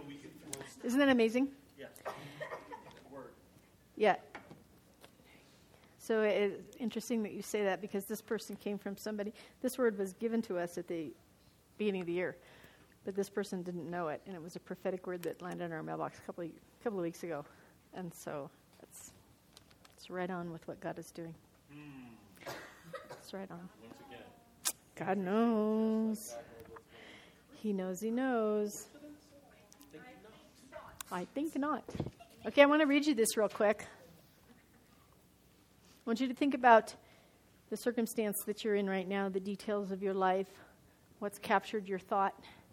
Isn't that amazing? Yeah. So it's interesting that you say that, because this person came from somebody. This word was given to us at the beginning of the year, but this person didn't know it, and it was a prophetic word that landed in our mailbox a couple of weeks ago. And so it's right on with what God is doing. It's right on. Once again. God knows. He knows he knows. I think not. Okay, I want to read you this real quick. I want you to think about the circumstance that you're in right now, the details of your life, what's captured your thought.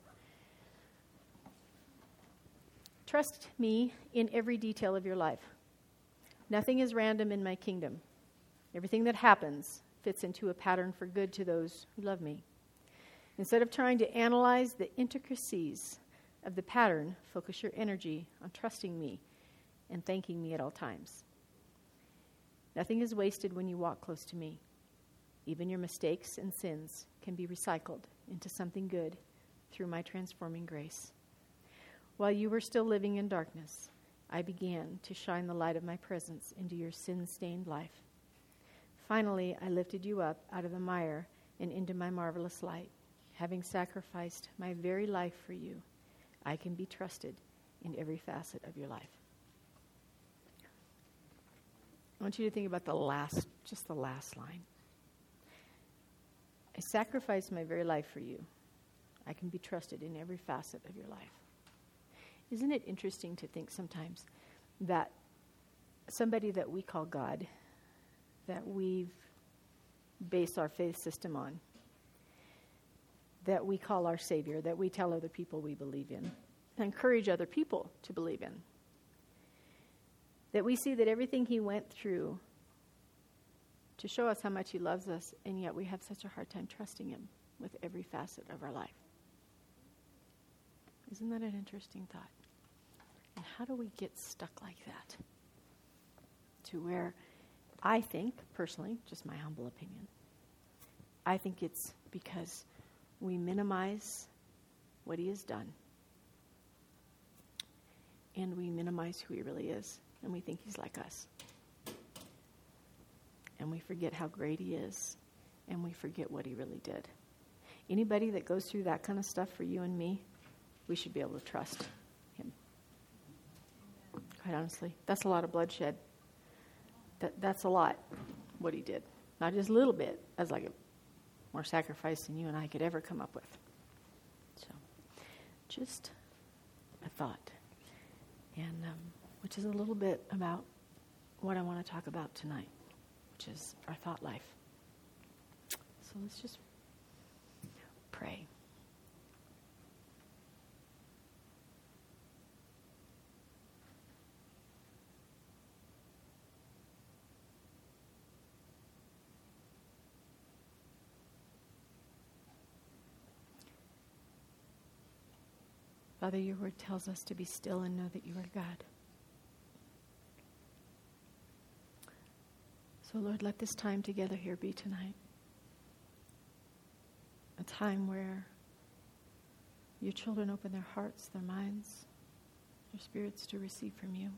Trust me in every detail of your life. Nothing is random in my kingdom. Everything that happens fits into a pattern for good to those who love me. Instead of trying to analyze the intricacies of the pattern, focus your energy on trusting me and thanking me at all times. Nothing is wasted when you walk close to me. Even your mistakes and sins can be recycled into something good through my transforming grace. While you were still living in darkness, I began to shine the light of my presence into your sin-stained life. Finally, I lifted you up out of the mire and into my marvelous light. Having sacrificed my very life for you, I can be trusted in every facet of your life. I want you to think about the last line. I sacrificed my very life for you. I can be trusted in every facet of your life. Isn't it interesting to think sometimes that somebody that we call God, that we've based our faith system on, that we call our Savior, that we tell other people we believe in, and encourage other people to believe in, that we see that everything he went through to show us how much he loves us, and yet we have such a hard time trusting him with every facet of our life. Isn't that an interesting thought? And how do we get stuck like that? To where I think, personally, just my humble opinion, I think it's because we minimize what he has done. And we minimize who he really is. And we think he's like us. And we forget how great he is. And we forget what he really did. Anybody that goes through that kind of stuff for you and me, we should be able to trust him. Quite honestly. That's a lot of bloodshed. That's a lot, what he did. Not just a little bit. That's like more sacrifice than you and I could ever come up with. So, just a thought. And which is a little bit about what I want to talk about tonight, which is our thought life. So let's just pray. Father, your word tells us to be still and know that you are God. So, Lord, let this time together here be tonight a time where your children open their hearts, their minds, their spirits to receive from you.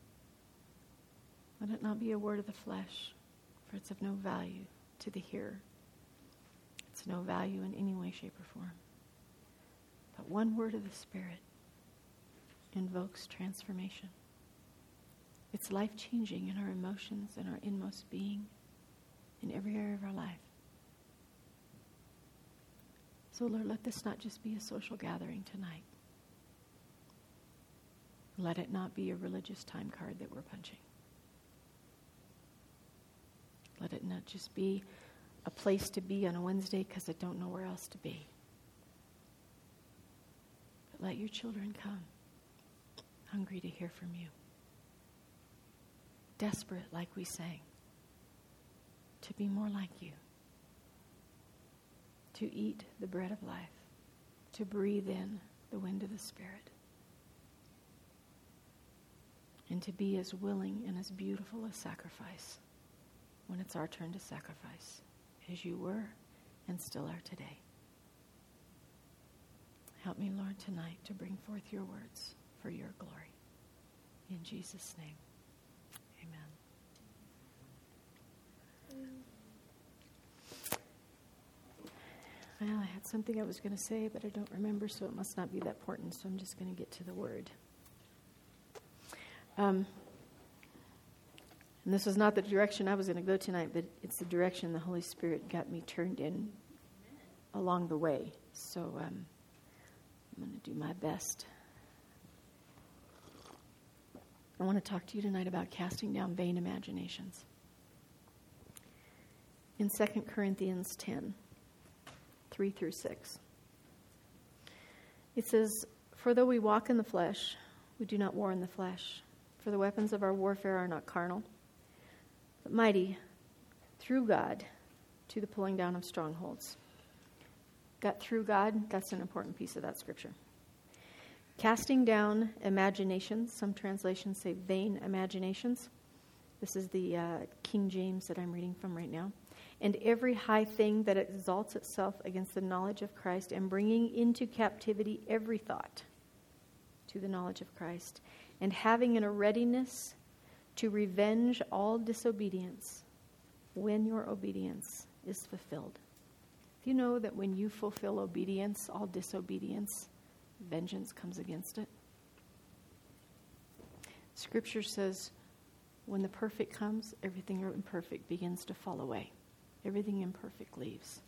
Let it not be a word of the flesh, for it's of no value to the hearer. It's no value in any way, shape, or form. But one word of the Spirit invokes transformation. It's life-changing in our emotions and our inmost being, in every area of our life. So, Lord, let this not just be a social gathering tonight. Let it not be a religious time card that we're punching. Let it not just be a place to be on a Wednesday because I don't know where else to be. But let your children come, hungry to hear from you. Desperate, like we sang, to be more like you. To eat the bread of life. To breathe in the wind of the Spirit. And to be as willing and as beautiful a sacrifice when it's our turn to sacrifice, as you were and still are today. Help me, Lord, tonight to bring forth your words for your glory. In Jesus' name, amen. Well, I had something I was going to say, but I don't remember, so it must not be that important, so I'm just going to get to the word. And this was not the direction I was going to go tonight, but it's the direction the Holy Spirit got me turned in along the way. So I'm going to do my best. I want to talk to you tonight about casting down vain imaginations. In 2 Corinthians 10, 3 through 6. It says, "For though we walk in the flesh, we do not war in the flesh. For the weapons of our warfare are not carnal, but mighty through God to the pulling down of strongholds." Got through God, that's an important piece of that scripture. Casting down imaginations, some translations say vain imaginations. This is the King James that I'm reading from right now. "And every high thing that exalts itself against the knowledge of Christ, and bringing into captivity every thought to the knowledge of Christ, and having in a readiness to revenge all disobedience when your obedience is fulfilled." Do you know that when you fulfill obedience, all disobedience, vengeance comes against it? Scripture says, when the perfect comes, everything imperfect begins to fall away. Everything imperfect leaves.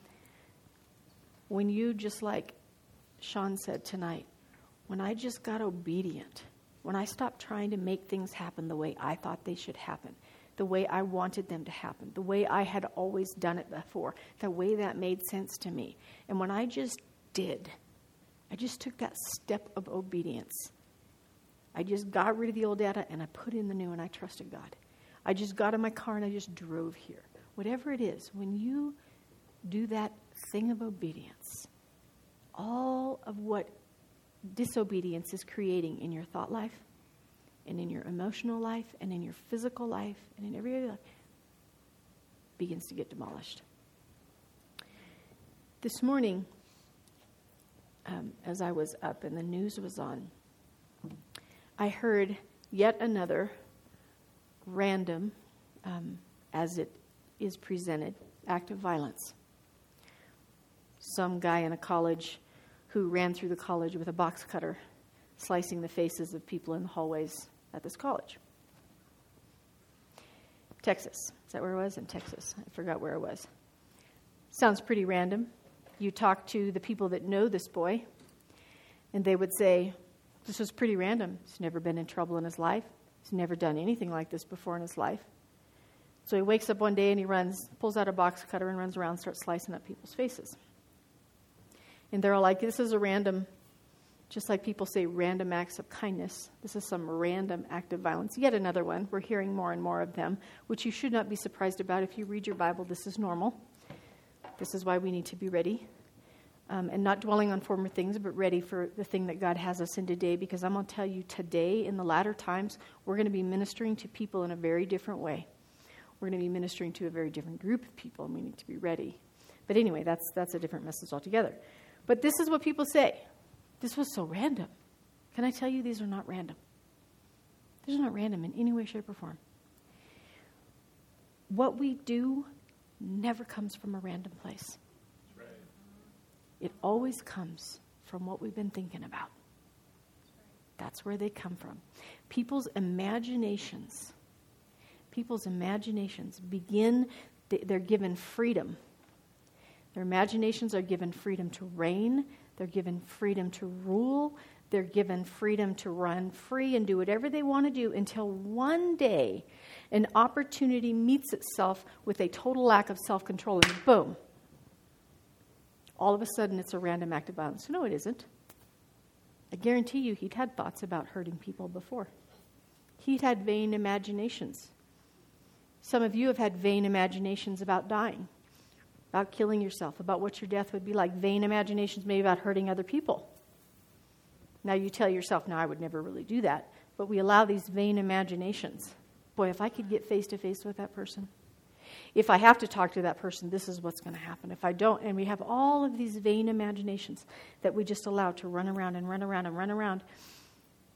When you, just like Sean said tonight, when I just got obedient, when I stopped trying to make things happen the way I thought they should happen, the way I wanted them to happen, the way I had always done it before, the way that made sense to me. And when I just did, I just took that step of obedience. I just got rid of the old data and I put in the new, and I trusted God. I just got in my car and I just drove here. Whatever it is, when you do that thing of obedience, all of what disobedience is creating in your thought life and in your emotional life and in your physical life and in every other life begins to get demolished. This morning, as I was up and the news was on, I heard yet another random, as it is presented, act of violence. Some guy in a college who ran through the college with a box cutter, slicing the faces of people in the hallways at this college. Texas. Is that where it was? In Texas. I forgot where it was. Sounds pretty random. You talk to the people that know this boy, and they would say, this was pretty random. He's never been in trouble in his life. He's never done anything like this before in his life. So he wakes up one day and he pulls out a box cutter and runs around and starts slicing up people's faces. And they're all like, this is a random, just like people say random acts of kindness. This is some random act of violence. Yet another one. We're hearing more and more of them, which you should not be surprised about. If you read your Bible, this is normal. This is why we need to be ready. And not dwelling on former things, but ready for the thing that God has us in today. Because I'm going to tell you today, in the latter times, we're going to be ministering to people in a very different way. We're going to be ministering to a very different group of people, and we need to be ready. But anyway, that's a different message altogether. But this is what people say. This was so random. Can I tell you, these are not random. These are not random in any way, shape, or form. What we do never comes from a random place. It always comes from what we've been thinking about. That's where they come from. People's imaginations begin, they're given freedom. Their imaginations are given freedom to reign. They're given freedom to rule. They're given freedom to run free and do whatever they want to do until one day an opportunity meets itself with a total lack of self-control, and boom. All of a sudden, it's a random act of violence. No, it isn't. I guarantee you he'd had thoughts about hurting people before. He'd had vain imaginations. Some of you have had vain imaginations about dying, about killing yourself, about what your death would be like. Vain imaginations maybe about hurting other people. Now you tell yourself, no, I would never really do that. But we allow these vain imaginations. Boy, if I could get face to face with that person, if I have to talk to that person, this is what's going to happen. If I don't, and we have all of these vain imaginations that we just allow to run around and run around and run around.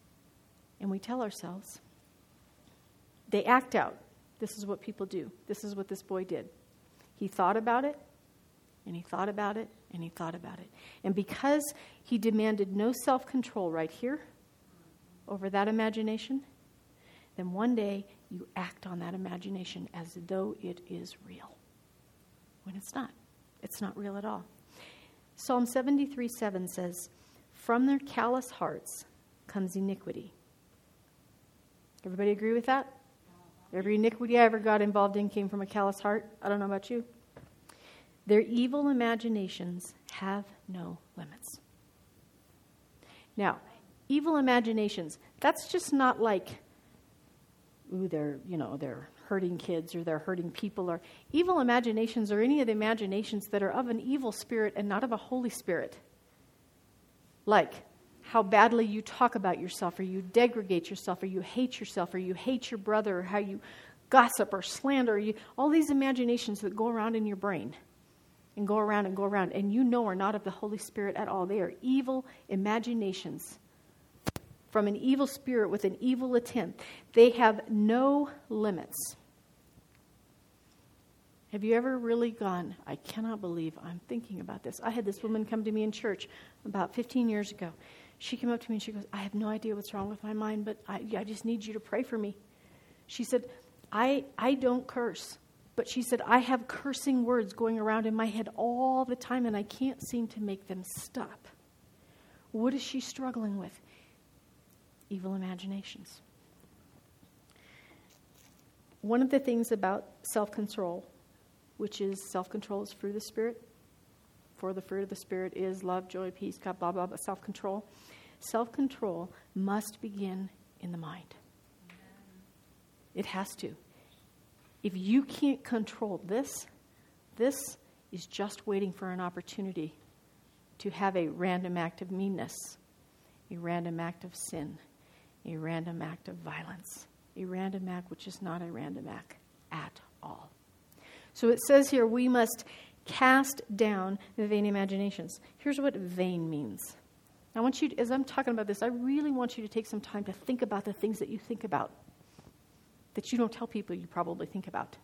And we tell ourselves. They act out. This is what people do. This is what this boy did. He thought about it, and he thought about it, and he thought about it. And because he demanded no self-control right here over that imagination, then one day you act on that imagination as though it is real. When it's not. It's not real at all. Psalm 73:7 says, "From their callous hearts comes iniquity." Everybody agree with that? Every iniquity I ever got involved in came from a callous heart. I don't know about you. Their evil imaginations have no limits. Now, evil imaginations, that's just not like, they're hurting kids or they're hurting people. Or evil imaginations are any of the imaginations that are of an evil spirit and not of a Holy Spirit. Like how badly you talk about yourself, or you degrade yourself, or you hate yourself, or you hate your brother, or how you gossip or slander. All these imaginations that go around in your brain and go around, and you know are not of the Holy Spirit at all. They are evil imaginations from an evil spirit with an evil intent. They have no limits. Have you ever really gone, I cannot believe I'm thinking about this. I had this woman come to me in church about 15 years ago. She came up to me and she goes, I have no idea what's wrong with my mind, but I just need you to pray for me. She said, I don't curse. But she said, I have cursing words going around in my head all the time, and I can't seem to make them stop. What is she struggling with? Evil imaginations. One of the things about self-control, which is self-control is fruit of the Spirit. For the fruit of the Spirit is love, joy, peace, blah, blah, blah, self-control. Self-control must begin in the mind. It has to. If you can't control this is just waiting for an opportunity to have a random act of meanness, a random act of sin, a random act of violence, a random act which is not a random act at all. So it says here, we must cast down the vain imaginations. Here's what vain means. I want you to, as I'm talking about this, I really want you to take some time to think about the things that you think about, that you don't tell people you probably think about.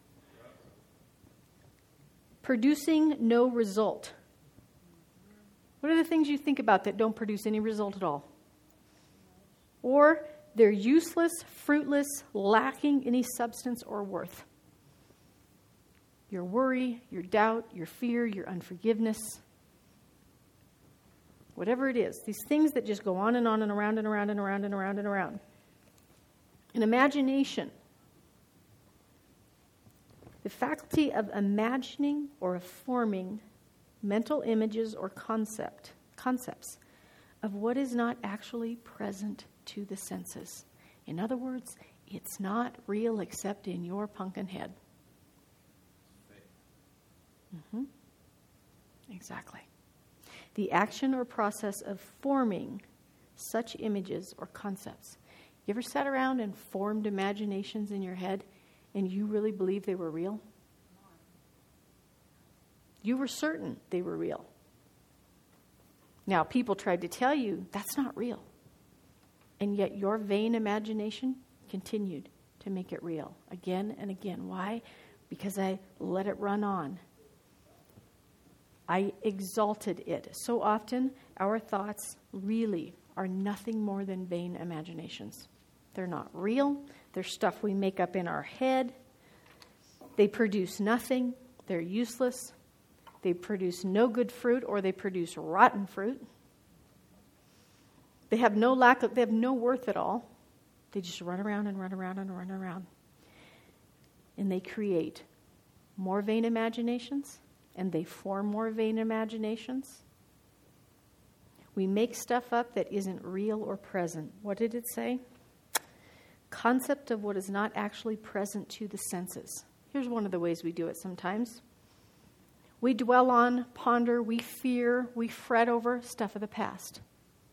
Producing no result. What are the things you think about that don't produce any result at all? Or they're useless, fruitless, lacking any substance or worth. Your worry, your doubt, your fear, your unforgiveness, whatever it is, these things that just go on and on and around and around and around and around and around. An imagination, the faculty of imagining or of forming mental images or concepts of what is not actually present to the senses. In other words, it's not real except in your pumpkin head. Mm-hmm. Exactly. The action or process of forming such images or concepts. You ever sat around and formed imaginations in your head and you really believed they were real? You were certain they were real. Now, people tried to tell you that's not real. And yet your vain imagination continued to make it real again and again. Why? Because I let it run on. I exalted it. So often, our thoughts really are nothing more than vain imaginations. They're not real. They're stuff we make up in our head. They produce nothing. They're useless. They produce no good fruit, or they produce rotten fruit. They have no worth at all. They just run around and run around and run around. And they create more vain imaginations. And they form more vain imaginations. We make stuff up that isn't real or present. What did it say? Concept of what is not actually present to the senses. Here's one of the ways we do it sometimes. We dwell on, ponder, we fear, we fret over stuff of the past.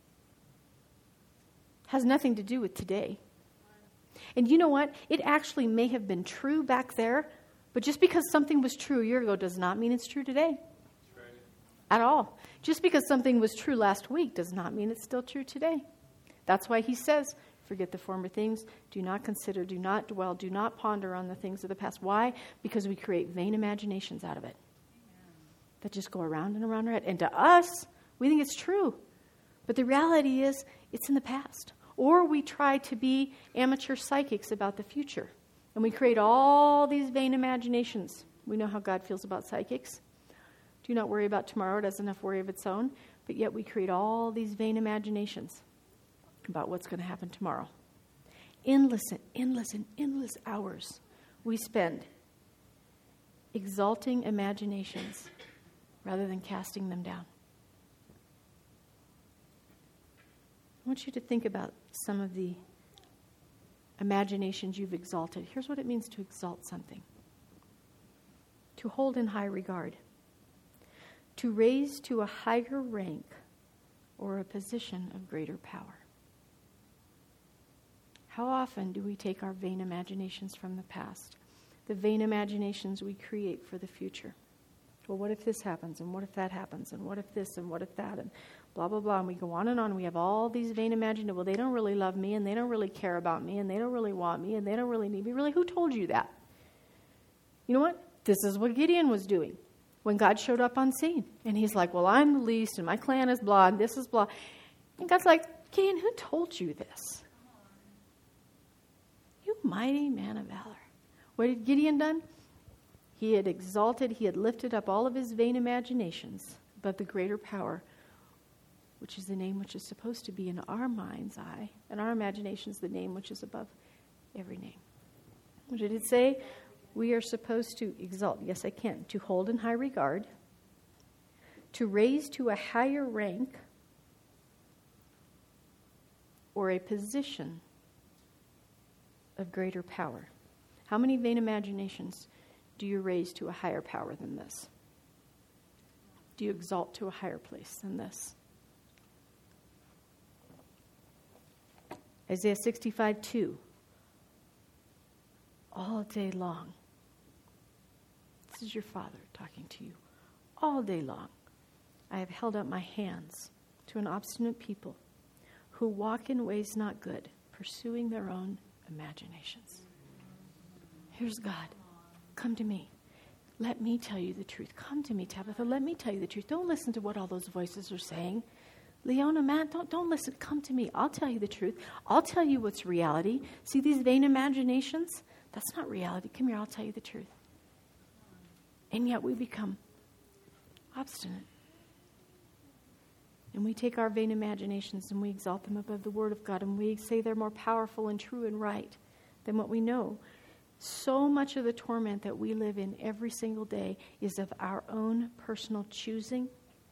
Has nothing to do with today. And you know what? It actually may have been true back there, but just because something was true a year ago does not mean it's true today. Right. At all. Just because something was true last week does not mean it's still true today. That's why he says, Forget the former things. Do not consider, do not dwell, do not ponder on the things of the past. Why? Because we create vain imaginations out of it that just go around and around our head. And to us, we think it's true. But the reality is, it's in the past. Or we try to be amateur psychics about the future. And we create all these vain imaginations. We know how God feels about psychics. Do not worry about tomorrow. It has enough worry of its own. But yet we create all these vain imaginations about what's going to happen tomorrow. Endless hours we spend exalting imaginations rather than casting them down. I want you to think about some of the imaginations you've exalted. Here's what it means to exalt something. To hold in high regard. To raise to a higher rank or a position of greater power. How often do we take our vain imaginations from the past? The vain imaginations we create for the future. Well, what if this happens? And what if that happens? And what if this? And what if that? And blah, blah, blah. And we go on and on. We have all these vain imaginations. Well, they don't really love me, and they don't really care about me, and they don't really want me, and they don't really need me. Really, who told you that? You know what? This is what Gideon was doing when God showed up on scene. And he's like, well, I'm the least, and my clan is blah, and this is blah. And God's like, Gideon, who told you this? You mighty man of valor. What had Gideon done? He had exalted, he had lifted up all of his vain imaginations above the greater power, which is the name which is supposed to be in our mind's eye, and our imaginations the name which is above every name. What did it say? We are supposed to exalt, yes I can, to hold in high regard, to raise to a higher rank or a position of greater power. How many vain imaginations do you raise to a higher power than this? Do you exalt to a higher place than this? Isaiah 65:2. All day long. This is your Father talking to you. All day long, I have held up my hands to an obstinate people who walk in ways not good, pursuing their own imaginations. Here's God. Come to me. Let me tell you the truth. Come to me, Tabitha. Let me tell you the truth. Don't listen to what all those voices are saying. Leona, Matt, don't listen. Come to me. I'll tell you the truth. I'll tell you what's reality. See these vain imaginations? That's not reality. Come here, I'll tell you the truth. And yet we become obstinate. And we take our vain imaginations and we exalt them above the Word of God, and we say they're more powerful and true and right than what we know. So much of the torment that we live in every single day is of our own personal choosing,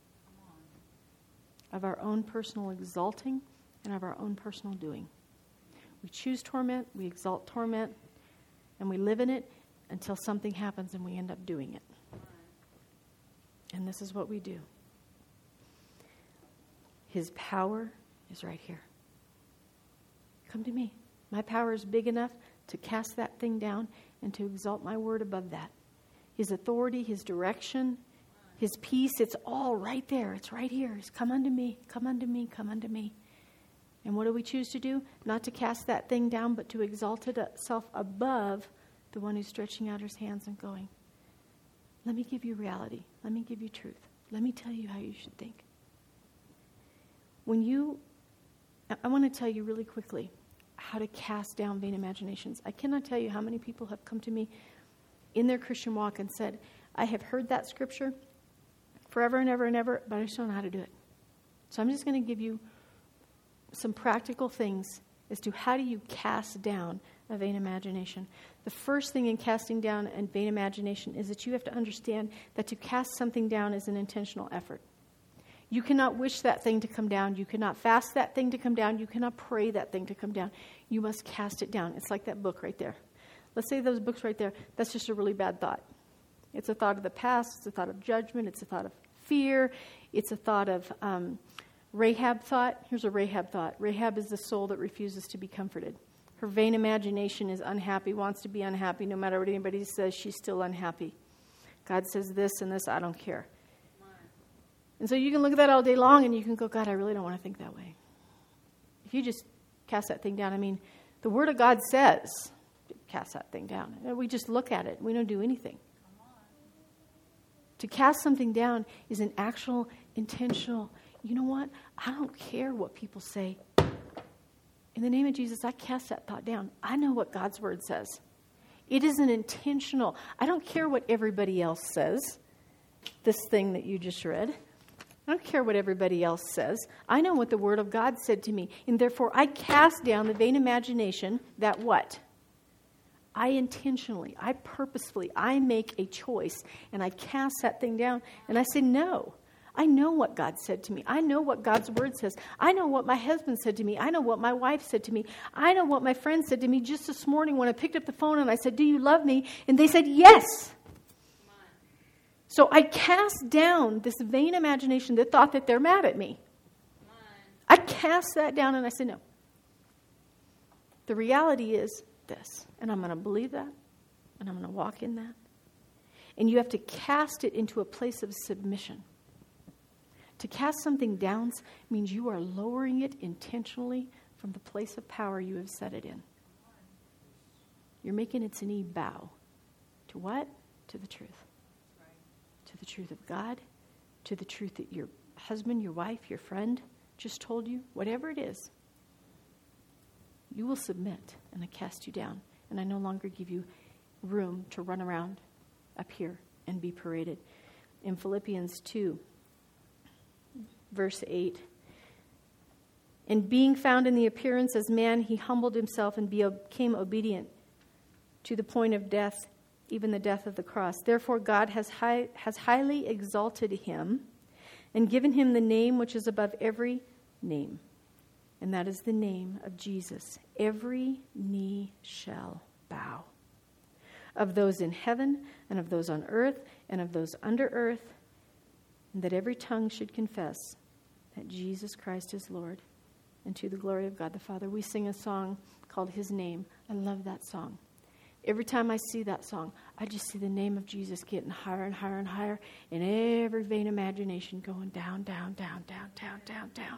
of our own personal exalting, and of our own personal doing. We choose torment, we exalt torment, and we live in it until something happens and we end up doing it. And this is what we do. His power is right here. Come to me. My power is big enough to cast that thing down and to exalt my word above that. His authority, his direction, his peace, it's all right there. It's right here. It's come unto me, come unto me, come unto me. And what do we choose to do? Not to cast that thing down, but to exalt itself above the one who's stretching out his hands and going, let me give you reality. Let me give you truth. Let me tell you how you should think. I want to tell you really quickly how to cast down vain imaginations. I cannot tell you how many people have come to me in their Christian walk and said, I have heard that scripture forever and ever and ever, but I just don't know how to do it. So I'm just going to give you some practical things as to how do you cast down a vain imagination. The first thing in casting down a vain imagination is that you have to understand that to cast something down is an intentional effort. You cannot wish that thing to come down. You cannot fast that thing to come down. You cannot pray that thing to come down. You must cast it down. It's like that book right there. Let's say those books right there, that's just a really bad thought. It's a thought of the past. It's a thought of judgment. It's a thought of fear. It's a thought of Rahab thought. Here's a Rahab thought. Rahab is the soul that refuses to be comforted. Her vain imagination is unhappy, wants to be unhappy. No matter what anybody says, she's still unhappy. God says this and this, I don't care. And so you can look at that all day long and you can go, God, I really don't want to think that way. If you just cast that thing down. I mean, the Word of God says, cast that thing down. We just look at it. We don't do anything. To cast something down is an actual, intentional, you know what? I don't care what people say. In the name of Jesus, I cast that thought down. I know what God's Word says. It is an intentional. I don't care what everybody else says. This thing that you just read. I don't care what everybody else says. I know what the Word of God said to me. And therefore, I cast down the vain imagination that what? I intentionally, I purposefully, I make a choice. And I cast that thing down. And I say, no. I know what God said to me. I know what God's Word says. I know what my husband said to me. I know what my wife said to me. I know what my friend said to me just this morning when I picked up the phone and I said, do you love me? And they said, yes. So I cast down this vain imagination that thought that they're mad at me. I cast that down and I said, no. The reality is this. And I'm going to believe that. And I'm going to walk in that. And you have to cast it into a place of submission. To cast something down means you are lowering it intentionally from the place of power you have set it in. You're making its knee bow. To what? To the truth. To the truth of God. To the truth that your husband, your wife, your friend just told you. Whatever it is. You will submit and I cast you down. And I no longer give you room to run around up here and be paraded. In Philippians 2, verse 8. And being found in the appearance as man, he humbled himself and became obedient to the point of death, even the death of the cross. Therefore God has highly exalted him and given him the name which is above every name. And that is the name of Jesus. Every knee shall bow. Of those in heaven and of those on earth and of those under earth, and that every tongue should confess that Jesus Christ is Lord, and to the glory of God the Father. We sing a song called His Name. I love that song. Every time I see that song, I just see the name of Jesus getting higher and higher and higher, and every vain imagination going down, down, down, down, down, down, down.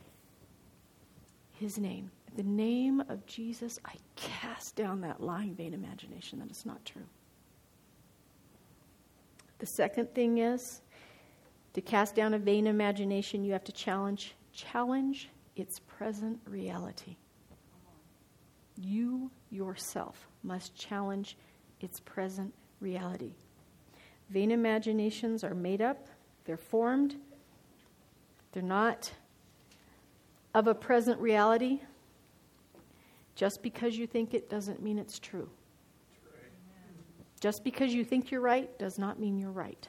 His name. The name of Jesus, I cast down that lying vain imagination that is not true. The second thing is, to cast down a vain imagination, you have to challenge its present reality. You yourself must challenge its present reality. Vain imaginations are made up, they're formed, they're not of a present reality. Just because you think it doesn't mean it's true. Just because you think you're right does not mean you're right.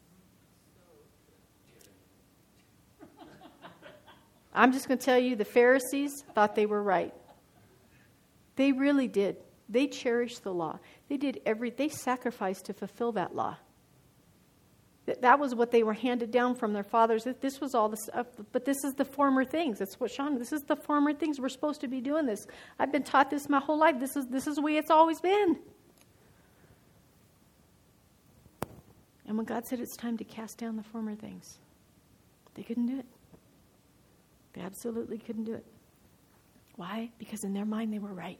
I'm just going to tell you, the Pharisees thought they were right. They really did. They cherished the law. They sacrificed to fulfill that law. That was what they were handed down from their fathers. This was all the stuff, but this is the former things. That's what Sean, this is the former things. We're supposed to be doing this. I've been taught this my whole life. This is the way it's always been. And when God said it's time to cast down the former things, they couldn't do it. They absolutely couldn't do it. Why? Because in their mind they were right.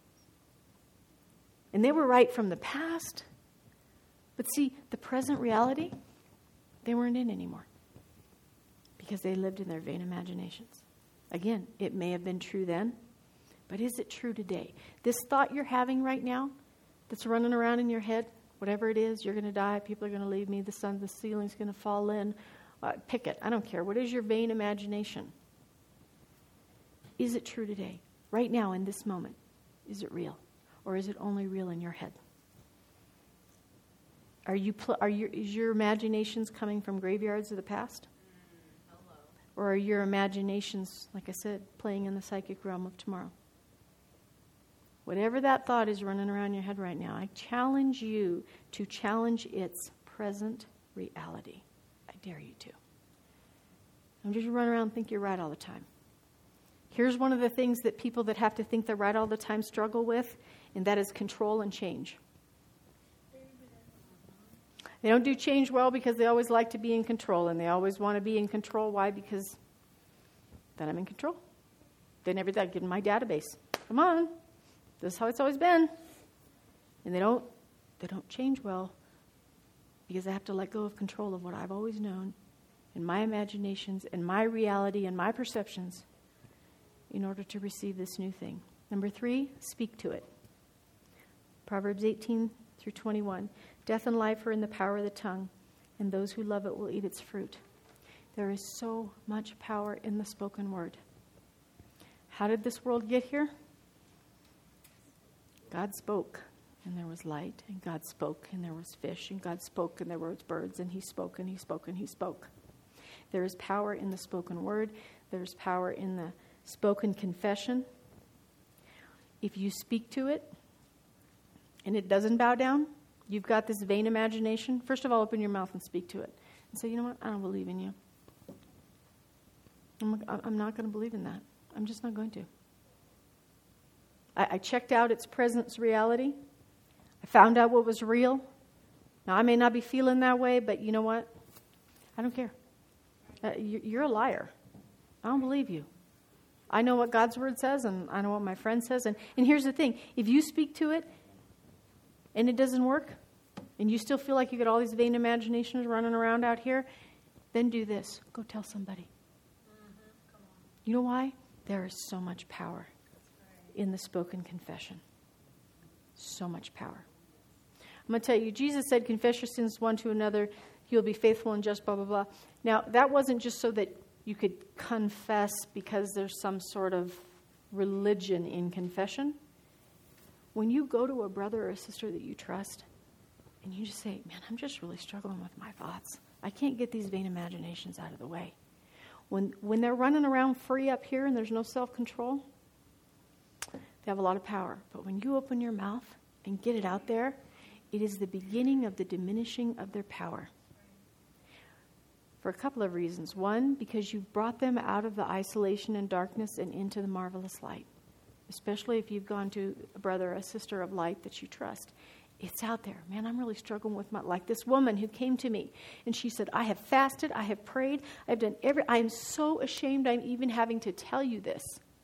And they were right from the past. But see, the present reality, they weren't in anymore. Because they lived in their vain imaginations. Again, it may have been true then, but is it true today? This thought you're having right now, that's running around in your head, whatever it is, you're going to die, people are going to leave me, the ceiling's going to fall in, pick it, I don't care. What is your vain imagination? Is it true today? Right now, in this moment, is it real? Or is it only real in your head? Is your imaginations coming from graveyards of the past? Hello. Or are your imaginations, like I said, playing in the psychic realm of tomorrow? Whatever that thought is running around your head right now, I challenge you to challenge its present reality. I dare you to. Don't just run around and think you're right all the time. Here's one of the things that people that have to think they're right all the time struggle with, and that is control and change. They don't do change well because they always like to be in control, and they always want to be in control. Why? Because then I'm in control. Then everything I get in my database. Come on. This is how it's always been. And they don't change well because I have to let go of control of what I've always known and my imaginations and my reality and my perceptions in order to receive this new thing. Number 3, speak to it. Proverbs 18-21. Death and life are in the power of the tongue, and those who love it will eat its fruit. There is so much power in the spoken word. How did this world get here? God spoke, and there was light, and God spoke, and there was fish, and God spoke, and there were birds, and he spoke, and he spoke, and he spoke. There is power in the spoken word. There is power in the spoken confession. If you speak to it, and it doesn't bow down, you've got this vain imagination, first of all, open your mouth and speak to it. And say, you know what? I don't believe in you. I'm not going to believe in that. I'm just not going to. I checked out its presence reality. I found out what was real. Now, I may not be feeling that way, but you know what? I don't care. You're a liar. I don't believe you. I know what God's word says, and I know what my friend says. And here's the thing. If you speak to it, and it doesn't work, and you still feel like you got all these vain imaginations running around out here, then do this. Go tell somebody. You know why? There is so much power in the spoken confession. So much power. I'm going to tell you, Jesus said, confess your sins one to another. He'll be faithful and just, blah, blah, blah. Now, that wasn't just so that you could confess because there's some sort of religion in confession. When you go to a brother or a sister that you trust, and you just say, man, I'm just really struggling with my thoughts. I can't get these vain imaginations out of the way. When they're running around free up here and there's no self-control, they have a lot of power. But when you open your mouth and get it out there, it is the beginning of the diminishing of their power. For a couple of reasons. One, because you've brought them out of the isolation and darkness and into the marvelous light. Especially if you've gone to a brother or a sister of light that you trust. It's out there. Man, I'm really struggling with like this woman who came to me and she said, I have fasted, I have prayed, I've done I am so ashamed I'm even having to tell you this.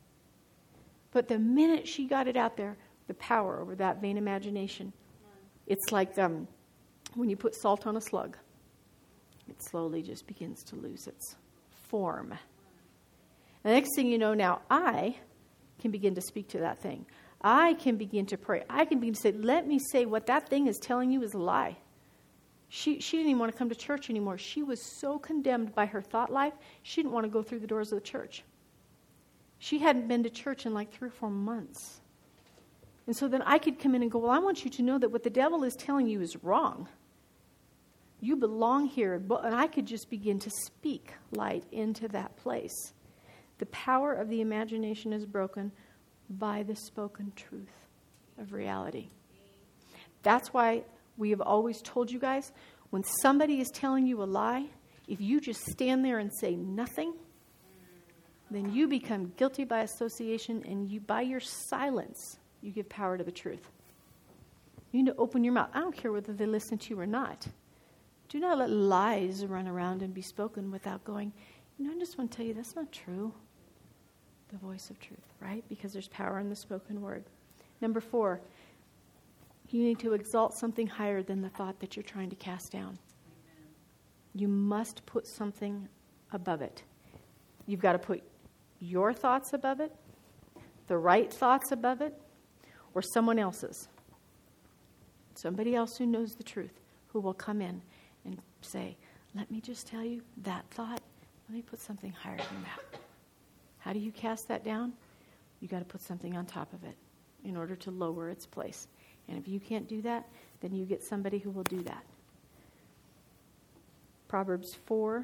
But the minute she got it out there, the power over that vain imagination, it's like when you put salt on a slug. It slowly just begins to lose its form. The next thing you know now, I can begin to speak to that thing. I can begin to pray. I can begin to say, let me say what that thing is telling you is a lie. She didn't even want to come to church anymore. She was so condemned by her thought life, she didn't want to go through the doors of the church. She hadn't been to church in like 3 or 4 months. And so then I could come in and go, well, I want you to know that what the devil is telling you is wrong. You belong here. And I could just begin to speak light into that place. The power of the imagination is broken by the spoken truth of reality. That's why we have always told you guys, when somebody is telling you a lie, if you just stand there and say nothing, then you become guilty by association, and you, by your silence, you give power to the truth. You need to open your mouth. I don't care whether they listen to you or not. Do not let lies run around and be spoken without going, I just want to tell you that's not true. The voice of truth, right? Because there's power in the spoken word. Number 4, you need to exalt something higher than the thought that you're trying to cast down. Amen. You must put something above it. You've got to put your thoughts above it, the right thoughts above it, or someone else's. Somebody else who knows the truth, who will come in and say, let me just tell you that thought, let me put something higher than that. How do you cast that down? You got to put something on top of it in order to lower its place. And if you can't do that, then you get somebody who will do that. Proverbs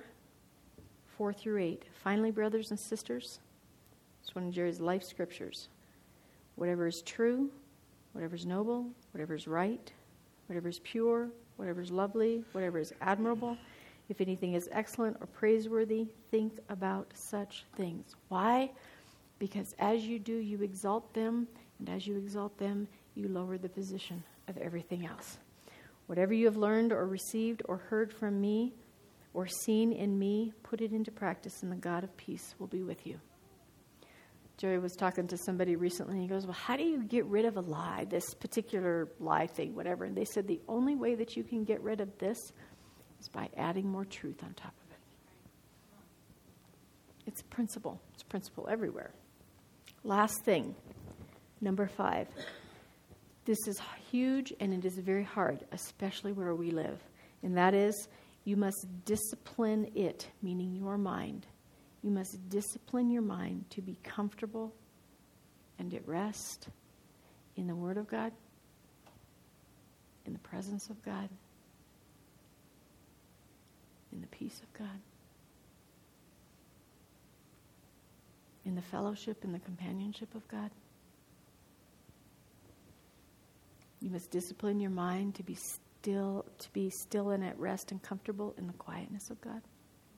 4:4-8. Finally, brothers and sisters, it's one of Jerry's life scriptures. Whatever is true, whatever is noble, whatever is right, whatever is pure, whatever is lovely, whatever is admirable, if anything is excellent or praiseworthy, think about such things. Why? Because as you do, you exalt them, and as you exalt them, you lower the position of everything else. Whatever you have learned or received or heard from me or seen in me, put it into practice, and the God of peace will be with you. Jerry was talking to somebody recently, and he goes, well, how do you get rid of a lie, this particular lie thing, whatever? And they said the only way that you can get rid of this is by adding more truth on top of it. It's a principle. It's a principle everywhere. Last thing, number 5. This is huge, and it is very hard, especially where we live. And that is, you must discipline it, meaning your mind. You must discipline your mind to be comfortable and at rest in the Word of God, in the presence of God, in the peace of God, in the fellowship and the companionship of God. You must discipline your mind to be still and at rest and comfortable in the quietness of God.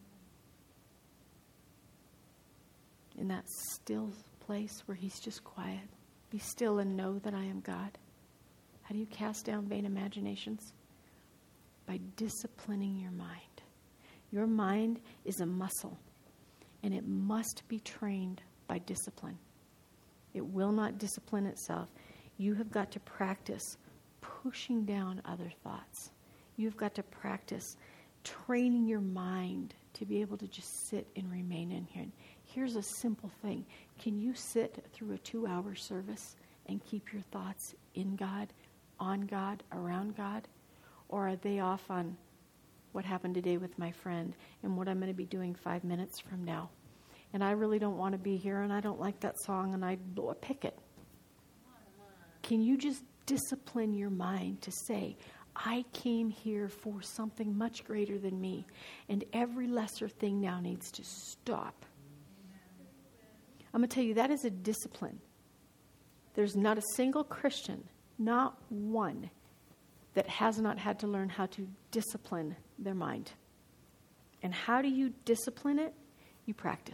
In that still place where He's just quiet. Be still and know that I am God. How do you cast down vain imaginations? By disciplining your mind. Your mind is a muscle, and it must be trained by discipline. It will not discipline itself. You have got to practice pushing down other thoughts. You've got to practice training your mind to be able to just sit and remain in here. Here's a simple thing. Can you sit through a 2-hour service and keep your thoughts in God, on God, around God? Or are they off on what happened today with my friend and what I'm going to be doing 5 minutes from now? And I really don't want to be here, and I don't like that song, and I blow a picket. Can you just discipline your mind to say, I came here for something much greater than me, and every lesser thing now needs to stop. I'm going to tell you, that is a discipline. There's not a single Christian, not one, that has not had to learn how to discipline their mind. And how do you discipline it? You practice.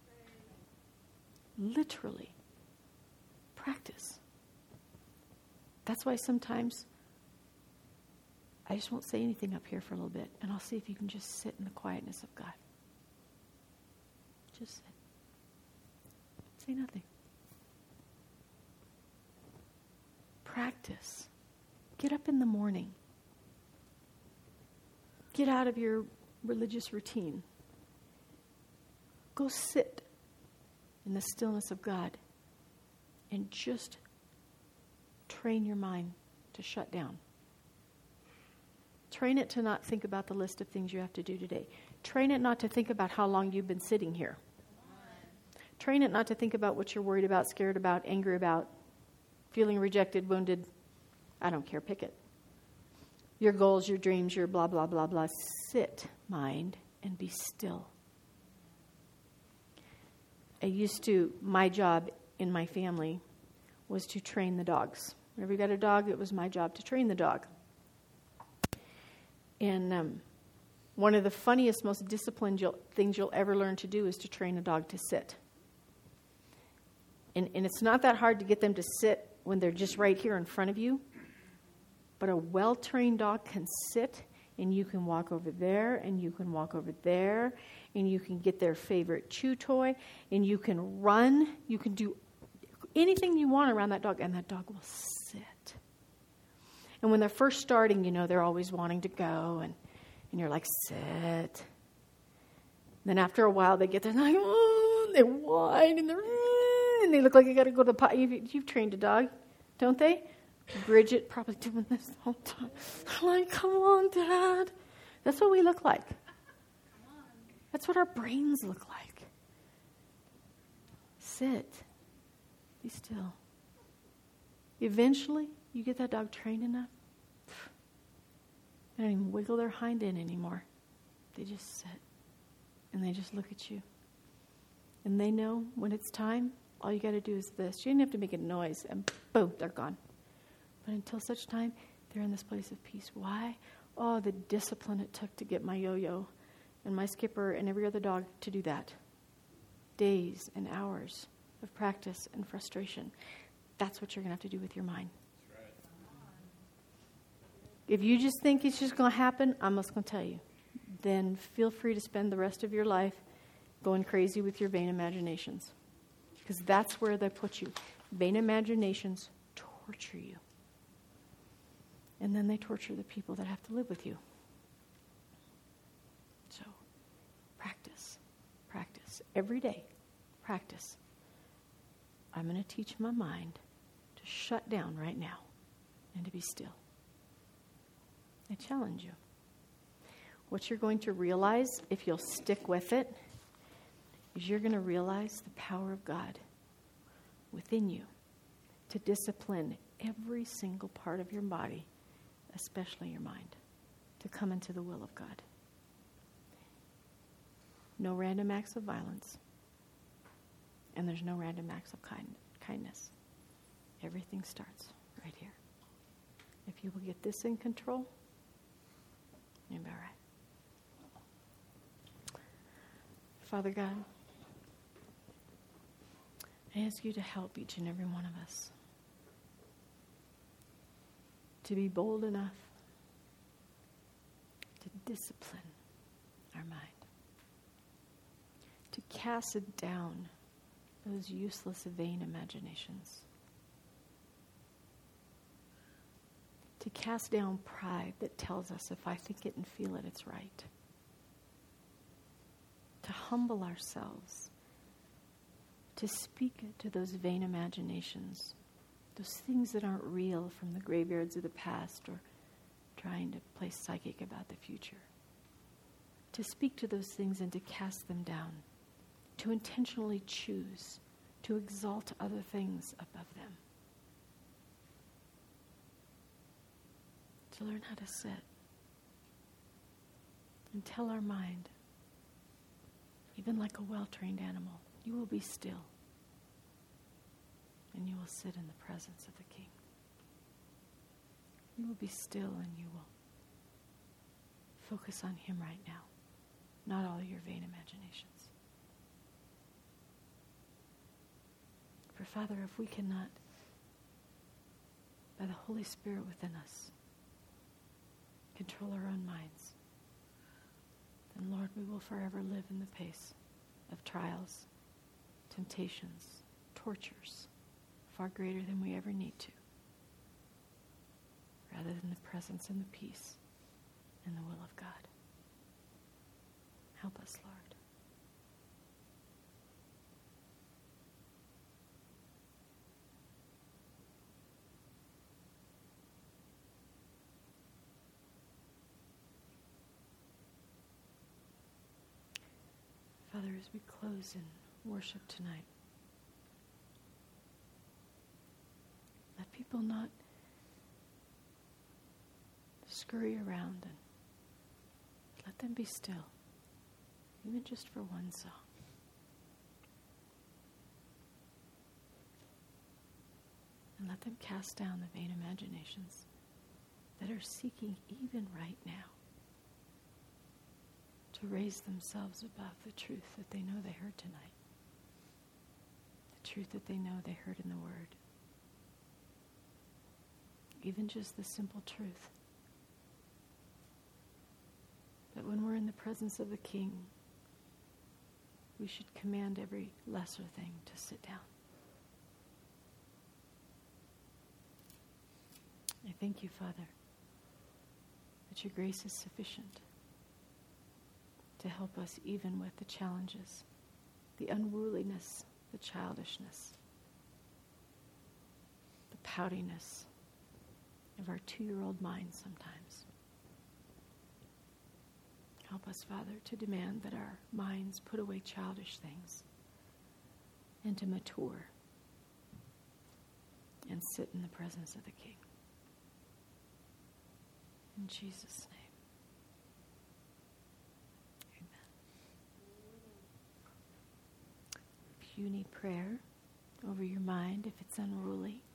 Literally. Practice. That's why sometimes I just won't say anything up here for a little bit, and I'll see if you can just sit in the quietness of God. Just sit. Say nothing. Practice. Get up in the morning. Get out of your religious routine. Go sit in the stillness of God and just train your mind to shut down. Train it to not think about the list of things you have to do today. Train it not to think about how long you've been sitting here. Train it not to think about what you're worried about, scared about, angry about, feeling rejected, wounded. I don't care, pick it. Your goals, your dreams, your blah, blah, blah, blah. Sit, mind, and be still. My job in my family was to train the dogs. Whenever you got a dog, it was my job to train the dog. And one of the funniest, most disciplined things you'll ever learn to do is to train a dog to sit. And it's not that hard to get them to sit when they're just right here in front of you. But a well-trained dog can sit, and you can walk over there, and you can walk over there, and you can get their favorite chew toy, and you can run. You can do anything you want around that dog, and that dog will sit. And when they're first starting, they're always wanting to go, and you're like, sit. Then after a while, they get there, and they're like, oh, they whine, and they look like they got to go to the pot. You've trained a dog, don't they? Bridget probably doing this the whole time. I'm like, come on, Dad. That's what we look like. That's what our brains look like. Sit. Be still. Eventually, you get that dog trained enough, they don't even wiggle their hind end anymore. They just sit, and they just look at you. And they know when it's time, all you got to do is this. You didn't have to make a noise, and boom, they're gone. But until such time, they're in this place of peace. Why? Oh, the discipline it took to get my yo-yo and my skipper and every other dog to do that. Days and hours of practice and frustration. That's what you're going to have to do with your mind. That's right. If you just think it's just going to happen, I'm just going to tell you. Then feel free to spend the rest of your life going crazy with your vain imaginations. Because that's where they put you. Vain imaginations torture you. And then they torture the people that have to live with you. So, practice. Practice. Every day, practice. I'm going to teach my mind to shut down right now and to be still. I challenge you. What you're going to realize, if you'll stick with it, is you're going to realize the power of God within you to discipline every single part of your body, especially your mind, to come into the will of God. No random acts of violence, and there's no random acts of kindness. Everything starts right here. If you will get this in control, you'll be all right. Father God, I ask you to help each and every one of us to be bold enough to discipline our mind, to cast down those useless, vain imaginations, to cast down pride that tells us if I think it and feel it, it's right, to humble ourselves, to speak to those vain imaginations, those things that aren't real from the graveyards of the past or trying to play psychic about the future. To speak to those things and to cast them down, to intentionally choose to exalt other things above them. To learn how to sit and tell our mind, even like a well-trained animal, you will be still, and you will sit in the presence of the King. You will be still, and you will focus on him right now, not all your vain imaginations. For Father, if we cannot, by the Holy Spirit within us, control our own minds, then Lord, we will forever live in the pace of trials, temptations, tortures, far greater than we ever need to, rather than the presence and the peace and the will of God. Help us, Lord. Father, as we close in worship tonight, let people not scurry around, and let them be still, even just for one song. And let them cast down the vain imaginations that are seeking even right now to raise themselves above the truth that they know they heard tonight, the truth that they know they heard in the Word. Even just the simple truth that when we're in the presence of the King, we should command every lesser thing to sit down. I thank you, Father, that your grace is sufficient to help us even with the challenges, the unruliness, the childishness, the poutiness of our 2-year-old minds sometimes. Help us, Father, to demand that our minds put away childish things and to mature and sit in the presence of the King. In Jesus' name. Amen. If you need prayer over your mind, if it's unruly,